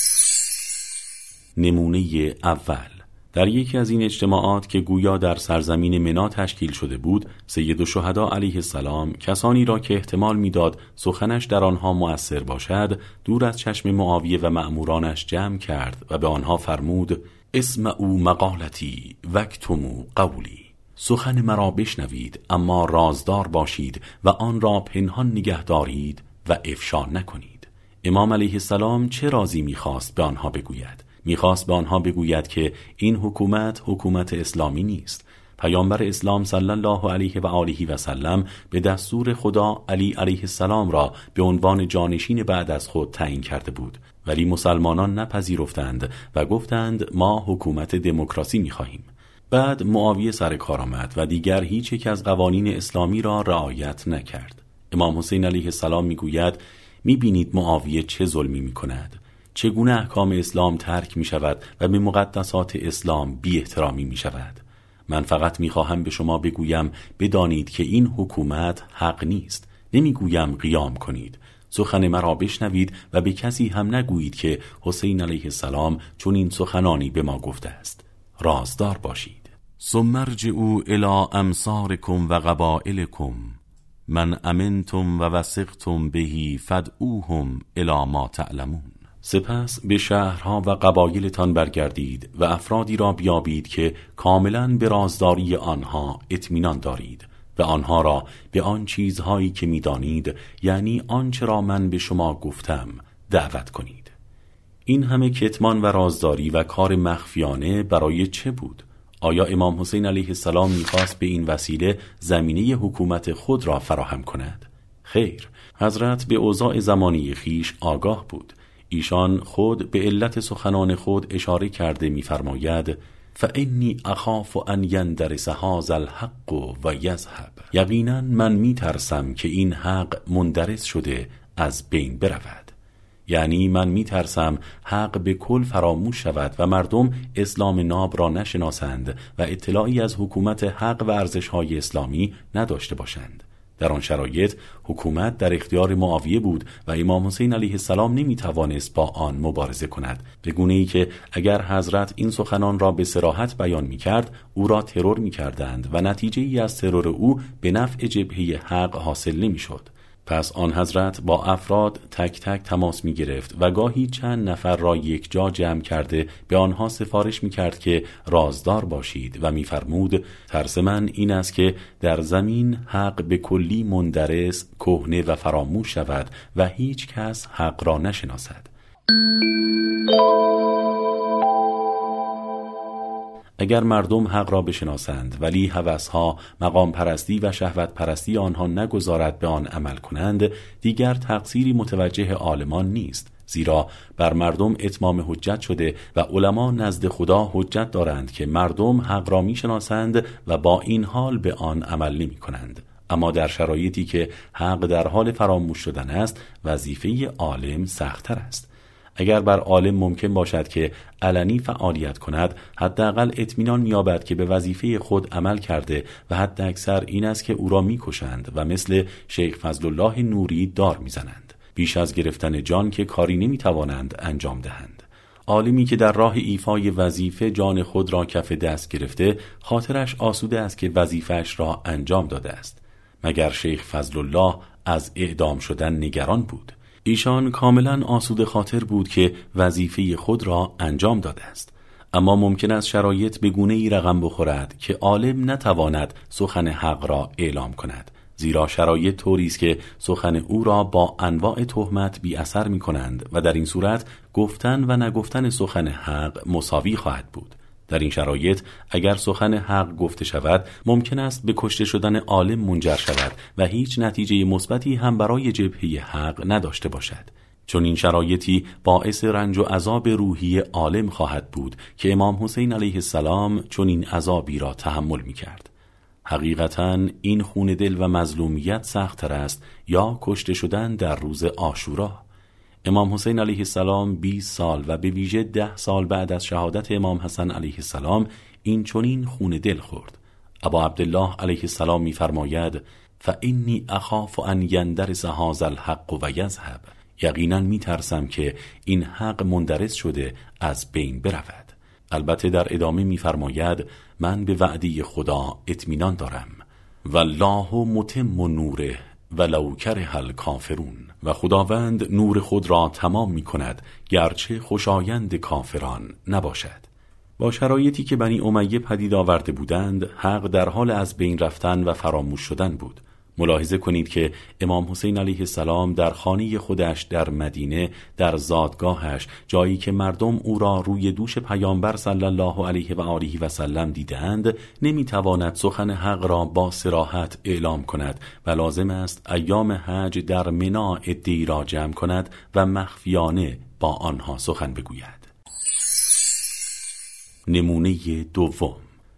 نمونه اول، در یکی از این اجتماعات که گویا در سرزمین منا تشکیل شده بود، سید الشهدا علیه السلام کسانی را که احتمال میداد سخنش در آنها مؤثر باشد دور از چشم معاویه و مأمورانش جمع کرد و به آنها فرمود اسمعوا مقالتی واکتموا قولی. سخن مرا بشنوید اما رازدار باشید و آن را پنهان نگه دارید و افشا نکنید. امام علیه السلام چه رازی میخواست به آنها بگوید؟ میخواست به آنها بگوید که این حکومت حکومت اسلامی نیست. پیامبر اسلام صلی الله علیه و آله و سلم به دستور خدا علی علیه السلام را به عنوان جانشین بعد از خود تعیین کرده بود، ولی مسلمانان نپذیرفتند و گفتند ما حکومت دموکراسی می‌خواهیم. بعد معاویه سر کار آمد و دیگر هیچ یک از قوانین اسلامی را رعایت نکرد. امام حسین علیه السلام میگوید میبینید معاویه چه ظلمی میکند، چگونه احکام اسلام ترک میشود و به مقدسات اسلام بی احترامی میشود. من فقط میخواهم به شما بگویم بدانید که این حکومت حق نیست. نمیگویم قیام کنید. سخن مرا بشنوید و به کسی هم نگویید که حسین علیه السلام چون این سخنانی به ما گفته است. رازدار باشید. ثم ارجعوا الی امصارکم و قبائلکم من امنتم و وثقتم به فادعوهم الی ما تعلمون. سپس به شهرها و قبایلتان برگردید و افرادی را بیابید که کاملا به رازداری آنها اطمینان دارید و آنها را به آن چیزهایی که می‌دانید، یعنی آنچه را من به شما گفتم، دعوت کنید. این همه کتمان و رازداری و کار مخفیانه برای چه بود؟ آیا امام حسین علیه السلام می‌خواست به این وسیله زمینه حکومت خود را فراهم کند؟ خیر، حضرت به اوضاع زمانی خیش آگاه بود. ایشان خود به علت سخنان خود اشاره کرده می‌فرماید فانی اخاف ان یندرس هذا الحق و یذهب. یقینا من می‌ترسم که این حق مندرس شده از بین برود. یعنی من می‌ترسم حق به کل فراموش شود و مردم اسلام ناب را نشناسند و اطلاعی از حکومت حق و ارزش‌های اسلامی نداشته باشند. در آن شرایط حکومت در اختیار معاویه بود و امام حسین علیه السلام نمیتوانست با آن مبارزه کند، به گونه‌ای که اگر حضرت این سخنان را به صراحت بیان میکرد او را ترور میکردند و نتیجه ای از ترور او به نفع جبهه حق حاصل نمیشد. پس آن حضرت با افراد تک تک تماس می گرفت و گاهی چند نفر را یک جا جمع کرده به آنها سفارش می کرد که رازدار باشید و می فرمود ترس من این است که در زمین حق به کلی مندرس، کهنه و فراموش شود و هیچ کس حق را نشناسد. اگر مردم حق را بشناسند ولی هوسها، مقام پرستی و شهوت پرستی آنها نگذارد به آن عمل کنند، دیگر تقصیری متوجه عالمان نیست، زیرا بر مردم اتمام حجت شده و علما نزد خدا حجت دارند که مردم حق را میشناسند و با این حال به آن عمل نمی کنند. اما در شرایطی که حق در حال فراموش شدن است، وظیفه عالم سخت‌تر است. اگر بر عالم ممکن باشد که علنی فعالیت کند، حداقل اطمینان می‌یابد که به وظیفه خود عمل کرده و حد اکثر این است که او را می‌کشند و مثل شیخ فضل الله نوری دار می‌زنند، بیش از گرفتن جان که کاری نمی‌توانند انجام دهند. عالمی که در راه ایفای وظیفه جان خود را کف دست گرفته، خاطرش آسوده است که وظیفه‌اش را انجام داده است. مگر شیخ فضل الله از اعدام شدن نگران بود؟ ایشان کاملا آسوده خاطر بود که وظیفه خود را انجام داده است. اما ممکن است شرایط به گونه‌ای رقم بخورد که عالم نتواند سخن حق را اعلام کند، زیرا شرایط طوری است که سخن او را با انواع تهمت بی اثر می کنند و در این صورت گفتن و نگفتن سخن حق مساوی خواهد بود. در این شرایط اگر سخن حق گفته شود ممکن است به کشته شدن عالم منجر شود و هیچ نتیجه مثبتی هم برای جبهه حق نداشته باشد. چون این شرایطی باعث رنج و عذاب روحی عالم خواهد بود که امام حسین علیه السلام چون این عذابی را تحمل می کرد. حقیقتاً این خون دل و مظلومیت سخت‌تر است یا کشته شدن در روز عاشورا. امام حسین علیه السلام بیست سال و به ویژه ده سال بعد از شهادت امام حسن علیه السلام این چنین خون دل خورد. ابا عبدالله علیه السلام می‌فرماید فانی اخاف ان یندرس هذا الحق و یذهب. یقینا می‌ترسم که این حق مندرس شده از بین برود. البته در ادامه می‌فرماید من به وعده خدا اطمینان دارم. والله متم نوره ولو کره الکافرون. و خداوند نور خود را تمام می کند گرچه خوشایند کافران نباشد. با شرایطی که بنی امیه پدید آورده بودند، حق در حال از بین رفتن و فراموش شدن بود. ملاحظه کنید که امام حسین علیه السلام در خانه خودش در مدینه، در زادگاهش، جایی که مردم او را روی دوش پیامبر صلی الله علیه و آله و سلم دیدند، نمیتواند سخن حق را با صراحت اعلام کند و لازم است ایام حج در منی عده‌ای را جمع کند و مخفیانه با آنها سخن بگوید. نمونه دوم،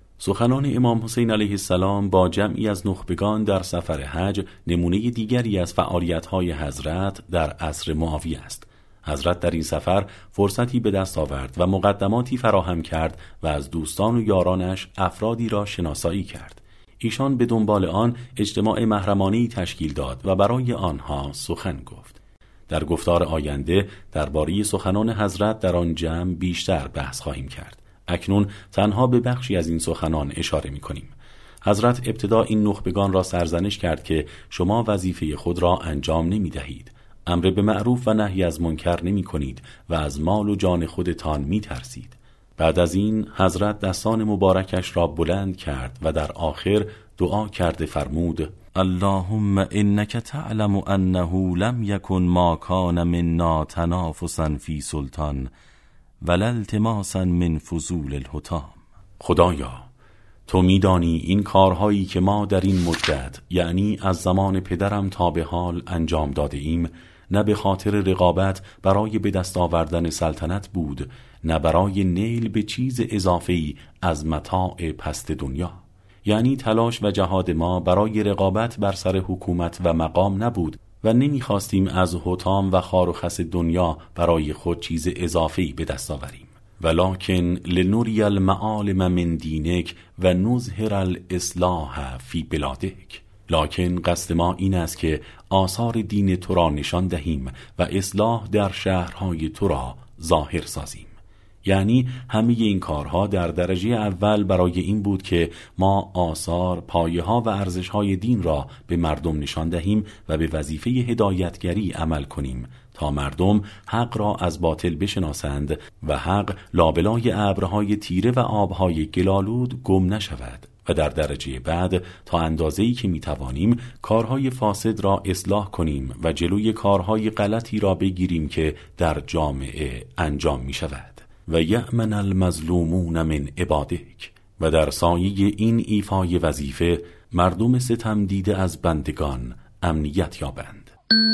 سخنان امام حسین علیه السلام با جمعی از نخبگان در سفر حج نمونه دیگری از فعالیت‌های حضرت در عصر معاویه است. حضرت در این سفر فرصتی به دست آورد و مقدماتی فراهم کرد و از دوستان و یارانش افرادی را شناسایی کرد. ایشان به دنبال آن اجتماع محرمانه‌ای تشکیل داد و برای آنها سخن گفت. در گفتار آینده درباره سخنان حضرت در آن جمع بیشتر بحث خواهیم کرد. اکنون تنها به بخشی از این سخنان اشاره می کنیم. حضرت ابتدا این نخبگان را سرزنش کرد که شما وظیفه خود را انجام نمی دهید، امر به معروف و نهی از منکر نمی کنید و از مال و جان خودتان می ترسید. بعد از این حضرت دستان مبارکش را بلند کرد و در آخر دعا کرده فرمود: اللهم انک تعلم انه لم یکن ما کان منا تنافسا فی سلطان ولا التماسا من فضول الحطام. خدایا، تو میدانی این کارهایی که ما در این مدت، یعنی از زمان پدرم تا به حال انجام داده ایم، نه به خاطر رقابت برای به دست آوردن سلطنت بود، نه برای نیل به چیز اضافه‌ای از متاع پست دنیا. یعنی تلاش و جهاد ما برای رقابت بر سر حکومت و مقام نبود و نمیخواستیم از حطام و خار و خس دنیا برای خود چیز اضافه‌ای به دست آوریم، ولکن لنوری المعالم من دینک و نظهر الاصلاح فی بلادک. لکن قصد ما این است که آثار دین تو را نشان دهیم و اصلاح در شهرهای تو را ظاهر سازیم. یعنی همه این کارها در درجه اول برای این بود که ما آثار، پایه‌ها و ارزش‌های دین را به مردم نشان دهیم و به وظیفه هدایتگری عمل کنیم تا مردم حق را از باطل بشناسند و حق لابلای ابرهای تیره و آبهای گلالود گم نشود، و در درجه بعد تا اندازه‌ای که می‌توانیم کارهای فاسد را اصلاح کنیم و جلوی کارهای غلطی را بگیریم که در جامعه انجام می‌شود. و یأمن المظلومون من عبادک، و در سایه این ایفای وظیفه مردم ستم دیده از بندگان امنیت یابند.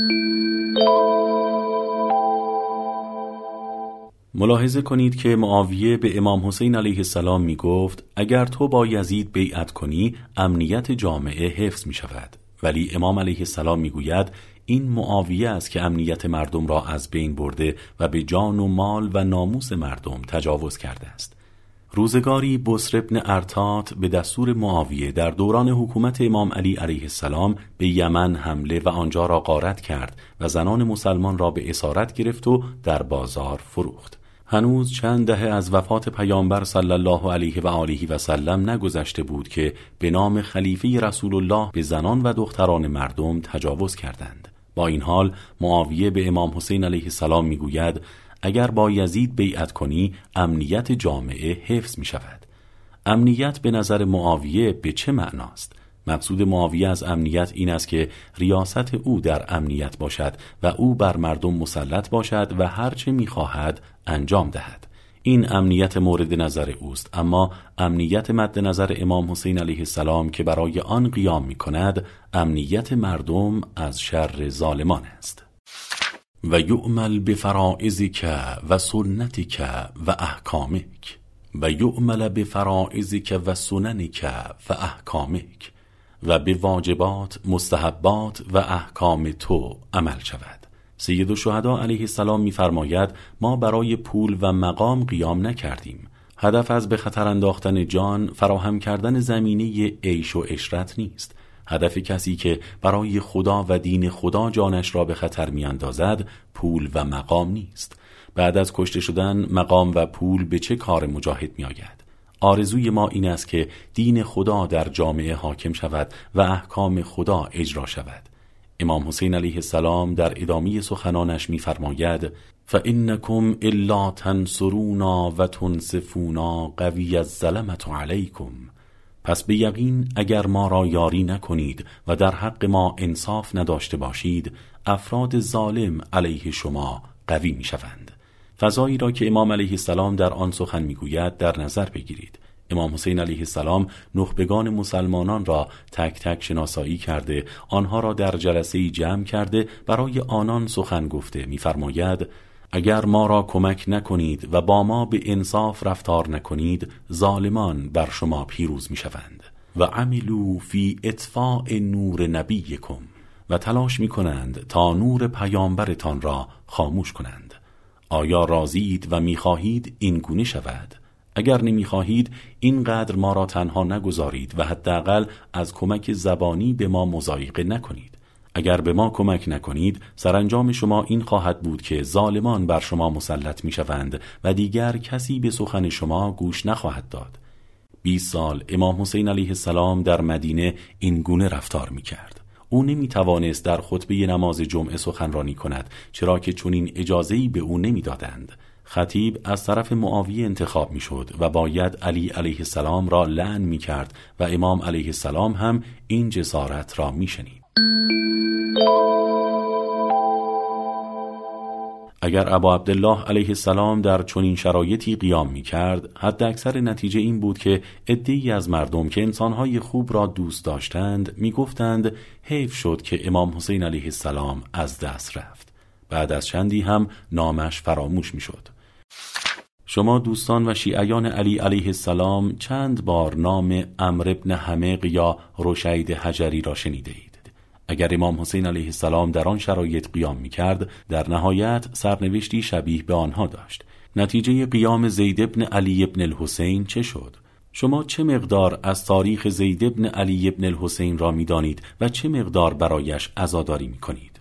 ملاحظه کنید که معاویه به امام حسین علیه السلام می گفت اگر تو با یزید بیعت کنی امنیت جامعه حفظ می شود، ولی امام علیه السلام می گوید این معاویه است که امنیت مردم را از بین برده و به جان و مال و ناموس مردم تجاوز کرده است. روزگاری بسر ابن ارتات به دستور معاویه در دوران حکومت امام علی علیه السلام به یمن حمله و آنجا را غارت کرد و زنان مسلمان را به اسارت گرفت و در بازار فروخت. هنوز چند دهه از وفات پیامبر صلی الله علیه و آله و سلم نگذشته بود که به نام خلیفه رسول الله به زنان و دختران مردم تجاوز کردند. با این حال معاویه به امام حسین علیه السلام میگوید اگر با یزید بیعت کنی امنیت جامعه حفظ می شود. امنیت به نظر معاویه به چه معناست؟ مقصود معاویه از امنیت این است که ریاست او در امنیت باشد و او بر مردم مسلط باشد و هرچه می خواهد انجام دهد. این امنیت مورد نظر اوست، اما امنیت مد نظر امام حسین علیه السلام که برای آن قیام می کند امنیت مردم از شر ظالمان است. و یعمل بفرائضک و سنتک و احکامک و یعمل بفرائضک و سننک و احکامک و به واجبات، مستحبات و احکام تو عمل شود. سید الشهدا علیه السلام می‌فرماید ما برای پول و مقام قیام نکردیم. هدف از به خطر انداختن جان فراهم کردن زمینه عیش و عشرت نیست. هدف کسی که برای خدا و دین خدا جانش را به خطر میاندازد پول و مقام نیست. بعد از کشته شدن مقام و پول به چه کار مجاهد می آید؟ آرزوی ما این است که دین خدا در جامعه حاکم شود و احکام خدا اجرا شود. امام حسین علیه السلام در ادامه سخنانش می‌فرماید: فإنکم الا تنصرونا و تنصفونا قوی الظلمة علیکم. پس به یقین اگر ما را یاری نکنید و در حق ما انصاف نداشته باشید، افراد ظالم علیه شما قوی می‌شوند. فضایی را که امام علیه السلام در آن سخن می‌گوید در نظر بگیرید. امام حسین علیه السلام نخبگان مسلمانان را تک تک شناسایی کرده، آنها را در جلسه‌ای جمع کرده، برای آنان سخن گفته. می‌فرماید: اگر ما را کمک نکنید و با ما به انصاف رفتار نکنید، ظالمان بر شما پیروز می‌شوند. و عملوا فی اطفاء نور نبیکم، و تلاش می‌کنند تا نور پیامبرتان را خاموش کنند. آیا راضیید و می‌خواهید این گونه شود؟ اگر نمی‌خواهید اینقدر ما را تنها نگذارید و حداقل از کمک زبانی به ما مضایقه نکنید. اگر به ما کمک نکنید، سرانجام شما این خواهد بود که ظالمان بر شما مسلط می‌شوند و دیگر کسی به سخن شما گوش نخواهد داد. بیست سال امام حسین علیه السلام در مدینه این گونه رفتار می‌کرد. او نمی‌توانست در خطبه نماز جمعه سخنرانی کند، چرا که چنین اجازه‌ای به او نمی‌دادند. خطیب از طرف معاویه انتخاب می‌شد و باید علی علیه السلام را لعن می‌کرد و امام علیه السلام هم این جسارت را می‌شنید. اگر ابا عبدالله علیه السلام در چنین شرایطی قیام می‌کرد، حد اکثر نتیجه این بود که عده‌ای از مردم که انسان‌های خوب را دوست داشتند می‌گفتند حیف شد که امام حسین علیه السلام از دست رفت. بعد از چندی هم نامش فراموش می‌شد. شما دوستان و شیعیان علی علیه السلام چند بار نام عمرو بن حمق یا رشید حجری را شنیده اید؟ اگر امام حسین علیه السلام در آن شرایط قیام می‌کرد، در نهایت سرنوشتی شبیه به آنها داشت. نتیجه قیام زید بن علی بن الحسین چه شد؟ شما چه مقدار از تاریخ زید بن علی بن الحسین را می‌دانید و چه مقدار برایش عزاداری می‌کنید؟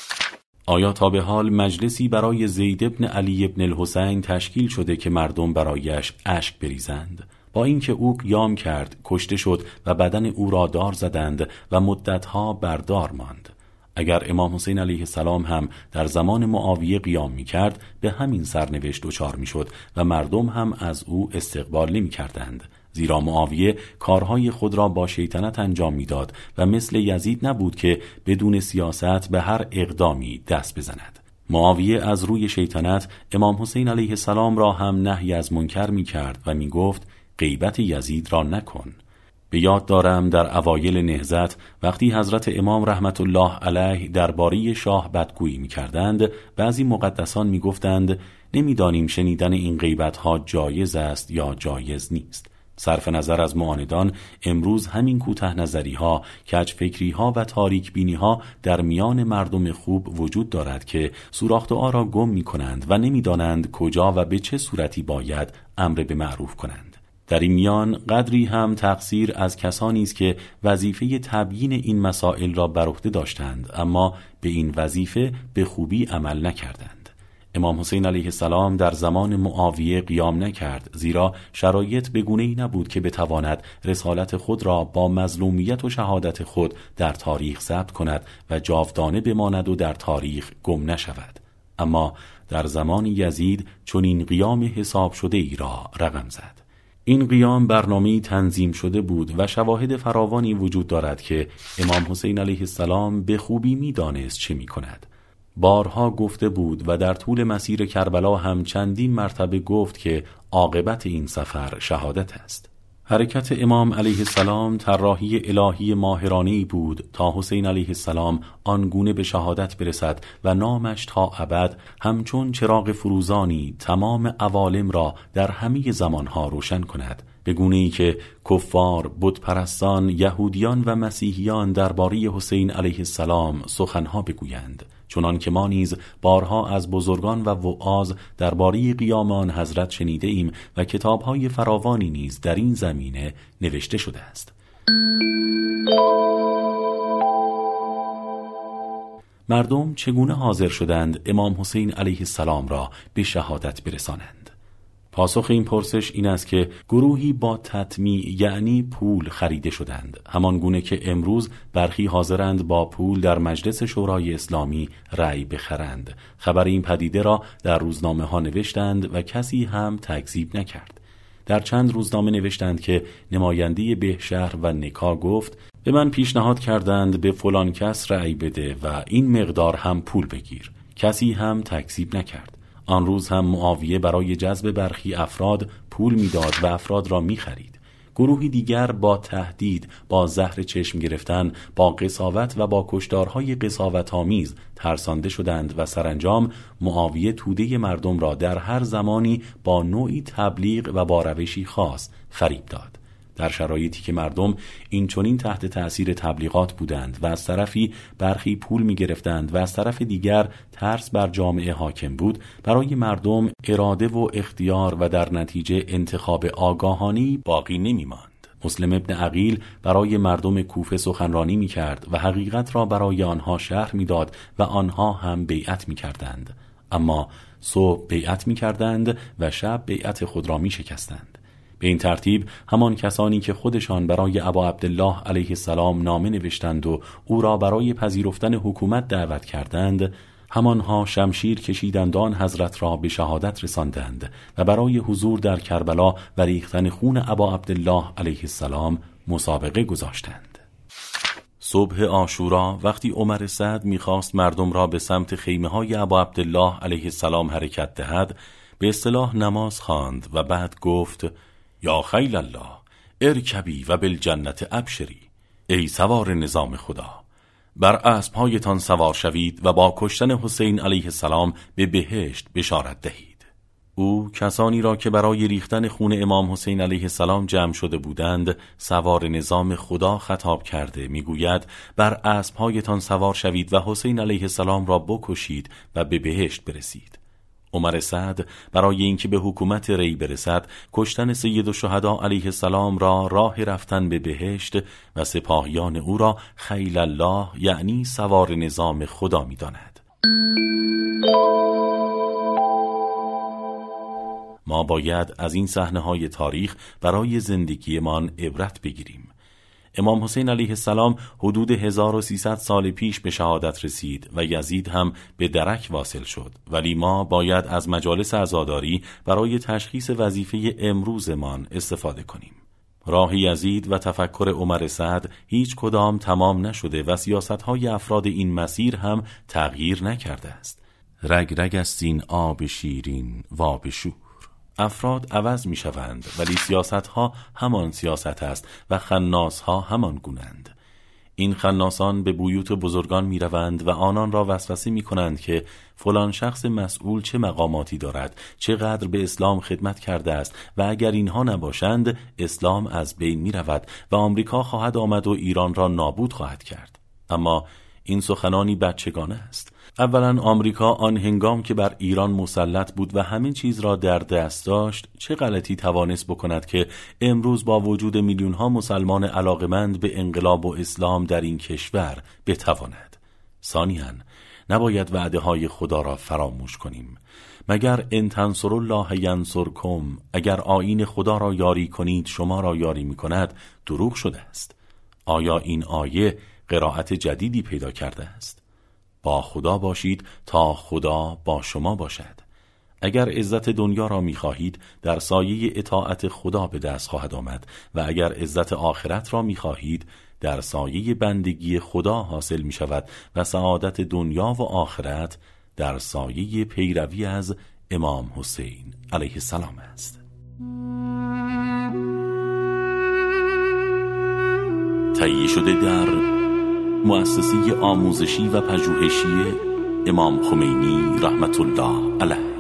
آیا تا به حال مجلسی برای زید بن علی بن الحسین تشکیل شده که مردم برایش اشک بریزند؟ با اینکه او قیام کرد، کشته شد و بدن او را دار زدند و مدتها بردار ماند. اگر امام حسین علیه السلام هم در زمان معاویه قیام می کرد، به همین سرنوشت دچار می شد و مردم هم از او استقبال نمی کردند. زیرا معاویه کارهای خود را با شیطنت انجام میداد و مثل یزید نبود که بدون سیاست به هر اقدامی دست بزند. معاویه از روی شیطنت امام حسین علیه السلام را هم نهی از منکر می کرد و می گفت غیبت یزید را نکن. به یاد دارم در اوایل نهضت وقتی حضرت امام رحمت الله علیه درباره شاه بدگویی می کردند، بعضی مقدسان می گفتند نمیدانیم شنیدن این غیبتها جایز است یا جایز نیست. صرف نظر از معاندان، امروز همین کوته نظری ها، کج فکری ها و تاریک بینی ها در میان مردم خوب وجود دارد که سوراخ دعا را گم می کنند و نمی دانند کجا و به چه صورتی باید امر به معروف کنند. در این میان قدری هم تقصیر از کسانی است که وظیفه تبیین این مسائل را بر عهده داشتند، اما به این وظیفه به خوبی عمل نکردند. امام حسین علیه السلام در زمان معاویه قیام نکرد، زیرا شرایط به گونه‌ای نبود که بتواند رسالت خود را با مظلومیت و شهادت خود در تاریخ ثبت کند و جاودانه بماند و در تاریخ گم نشود. اما در زمان یزید چنین قیام حساب شده ای را رقم زد. این قیام برنامه‌ای تنظیم شده بود و شواهد فراوانی وجود دارد که امام حسین علیه السلام به خوبی می‌دانست چه می‌کند. بارها گفته بود و در طول مسیر کربلا هم چندین مرتبه گفت که عاقبت این سفر شهادت است. حرکت امام علیه السلام طراحی الهی ماهرانه‌ای بود تا حسین علیه السلام آنگونه به شهادت برسد و نامش تا ابد همچون چراغ فروزانی تمام عوالم را در همه زمانها روشن کند، به گونه‌ای که کفار، بتپرستان، یهودیان و مسیحیان درباره حسین علیه السلام سخنها بگویند، چنان که ما نیز بارها از بزرگان و وعاظ درباره قیام آن حضرت شنیده ایم و کتاب‌های فراوانی نیز در این زمینه نوشته شده است. مردم چگونه حاضر شدند امام حسین علیه السلام را به شهادت برسانند؟ پاسخ این پرسش این است که گروهی با تطمیع یعنی پول خریده شدند، همان گونه که امروز برخی حاضرند با پول در مجلس شورای اسلامی رأی بخرند. خبر این پدیده را در روزنامه ها نوشتند و کسی هم تکذیب نکرد. در چند روزنامه نوشتند که نماینده بهشهر و نکا گفت به من پیشنهاد کردند به فلان کس رأی بده و این مقدار هم پول بگیر. کسی هم تکذیب نکرد. آن روز هم معاویه برای جذب برخی افراد پول میداد و افراد را میخرید. گروهی دیگر با تهدید، با زهر چشم گرفتن، با قساوت و با کشتارهای قساوت‌آمیز ترسانده شدند و سرانجام معاویه توده مردم را در هر زمانی با نوعی تبلیغ و با روشی خاص فریب داد. در شرایطی که مردم این چنین تحت تأثیر تبلیغات بودند و از طرفی برخی پول می گرفتند و از طرف دیگر ترس بر جامعه حاکم بود، برای مردم اراده و اختیار و در نتیجه انتخاب آگاهانی باقی نمی ماند. مسلم ابن عقیل برای مردم کوفه سخنرانی می کرد و حقیقت را برای آنها شرح می داد و آنها هم بیعت می کردند. اما صبح بیعت می کردند و شب بیعت خود را می شکستند. به این ترتیب همان کسانی که خودشان برای ابا عبدالله علیه السلام نامه نوشتند و او را برای پذیرفتن حکومت دعوت کردند، همانها شمشیر کشیدند آن حضرت را به شهادت رساندند و برای حضور در کربلا و ریختن خون ابا عبدالله علیه السلام مسابقه گذاشتند. صبح عاشورا وقتی عمر سعد می‌خواست مردم را به سمت خیمه‌های ابا عبدالله علیه السلام حرکت دهد، به اصطلاح نماز خواند و بعد گفت: یا خیل الله ارکبی و بالجنت ابشری، ای سوار نظام خدا، بر اسب‌هایتان سوار شوید و با کشتن حسین علیه السلام به بهشت بشارت دهید. او کسانی را که برای ریختن خون امام حسین علیه السلام جمع شده بودند سوار نظام خدا خطاب کرده میگوید بر اسب‌هایتان سوار شوید و حسین علیه السلام را بکشید و به بهشت برسید. عمر سعد برای اینکه به حکومت ری برسد کشتن سید الشهدا علیه السلام را راه رفتن به بهشت و سپاهیان او را خیل الله یعنی سوار نظام خدا می داند. ما باید از این صحنه‌های تاریخ برای زندگیمان عبرت بگیریم. امام حسین علیه السلام حدود هزار و سیصد سال پیش به شهادت رسید و یزید هم به درک واصل شد، ولی ما باید از مجالس عزاداری برای تشخیص وظیفه امروزمان استفاده کنیم. راه یزید و تفکر عمر سعد هیچ کدام تمام نشده و سیاست‌های افراد این مسیر هم تغییر نکرده است. رگ رگ است این آب شیرین و آب شور. افراد عوض می شوند ولی سیاست ها همان سیاست است و خناس ها همان گونند. این خناسان به بیوت بزرگان می روند و آنان را وسوسه می کنند که فلان شخص مسئول چه مقاماتی دارد، چقدر به اسلام خدمت کرده است و اگر اینها نباشند اسلام از بین می رود و آمریکا خواهد آمد و ایران را نابود خواهد کرد. اما این سخنانی بچگانه است. اولا آمریکا آن هنگام که بر ایران مسلط بود و همه چیز را در دست داشت چه غلطی توانست بکند که امروز با وجود میلیون ها مسلمان علاقمند به انقلاب و اسلام در این کشور بتواند. ثانیاً نباید وعده های خدا را فراموش کنیم. مگر ان تنصروا الله ینصرکم، اگر آیین خدا را یاری کنید شما را یاری می کند، دروغ شده است. آیا این آیه قرائت جدیدی پیدا کرده است؟ با خدا باشید تا خدا با شما باشد. اگر عزت دنیا را می خواهید در سایه اطاعت خدا به دست خواهد آمد و اگر عزت آخرت را می خواهید در سایه بندگی خدا حاصل می شود و سعادت دنیا و آخرت در سایه پیروی از امام حسین علیه السلام است. تهیه شده در مؤسسه آموزشی و پژوهشی امام خمینی رحمت الله علیه.